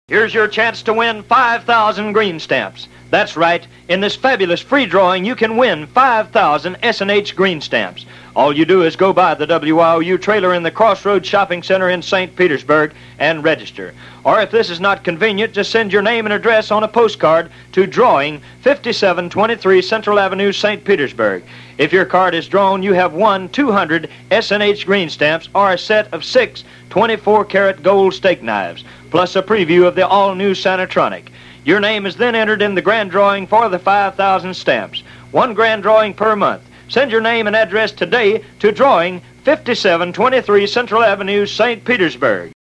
Here's your chance to win 5,000 green stamps. That's right. In this fabulous free drawing, you can win 5,000 S&H green stamps. All you do is go by the WYOU trailer in the Crossroads Shopping Center in St. Petersburg and register. Or if this is not convenient, just send your name and address on a postcard to Drawing 5723 Central Avenue, St. Petersburg. If your card is drawn, you have won 200 S&H green stamps or a set of 6 24-karat gold steak knives, plus a preview of the all-new Sanatronic. Your name is then entered in the grand drawing for the 5,000 stamps. One grand drawing per month. Send your name and address today to Drawing 5723 Central Avenue, St. Petersburg.